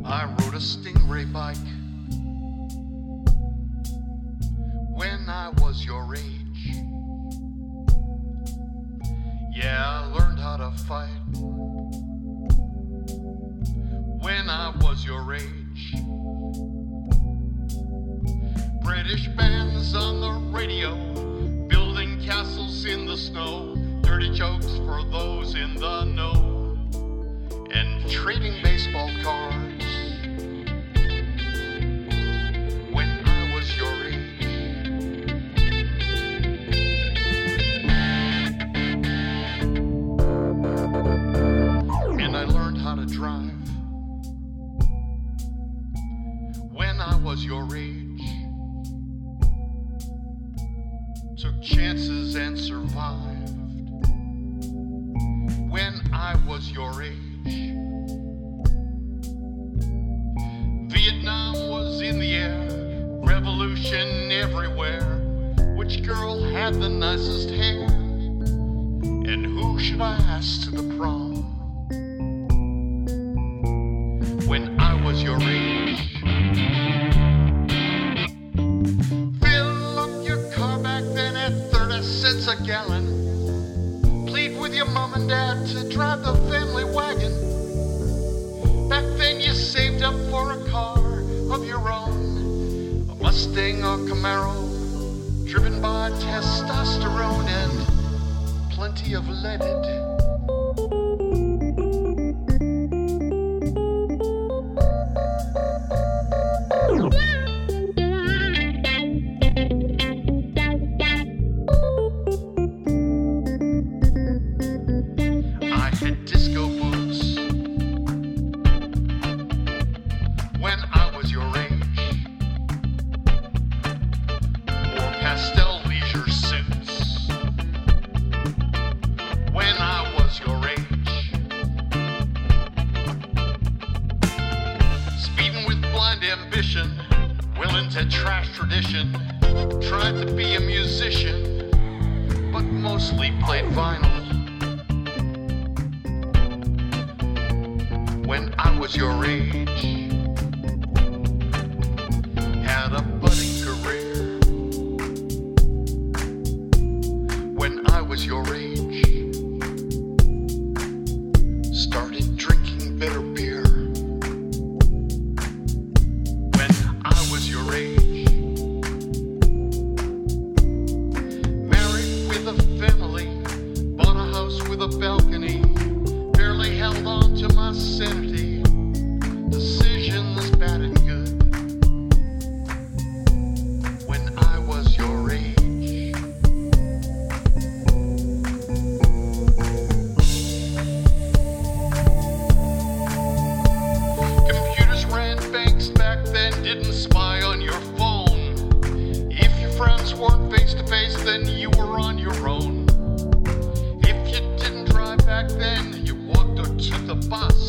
I rode a Stingray bike when I was your age. Yeah, I learned how to fight when I was your age. British bands on the radio, building castles in the snow, dirty jokes for those in the know, and trading baseball cards when I was your age. And I learned how to drive when I was your age. Took chances and survived when I was your age. Vietnam was in the air, revolution everywhere. Which girl had the nicest hair? And who should I ask to the prom when I was your age? Fill up your car back then at 30 cents a gallon. Plead with your mom and dad to drive the family wagon. Back then you saved up for a car of your own, a Mustang or Camaro, driven by testosterone and plenty of leaded. I had disco boots when I was your age, or pastel leisure suits when I was your age. Speeding with blind ambition, willing to trash tradition, tried to be a musician, but mostly played vinyl when I was your age. Had a budding career when I was your age. Started drinking bitter beer when I was your age. Married with a family, bought a house with a balcony, barely held on to my sanity. Decisions bad and good when I was your age. Computers ran banks back then, didn't spy on your phone. If your friends weren't face to face, then you were on your own. If you didn't drive back then, you walked or took the bus.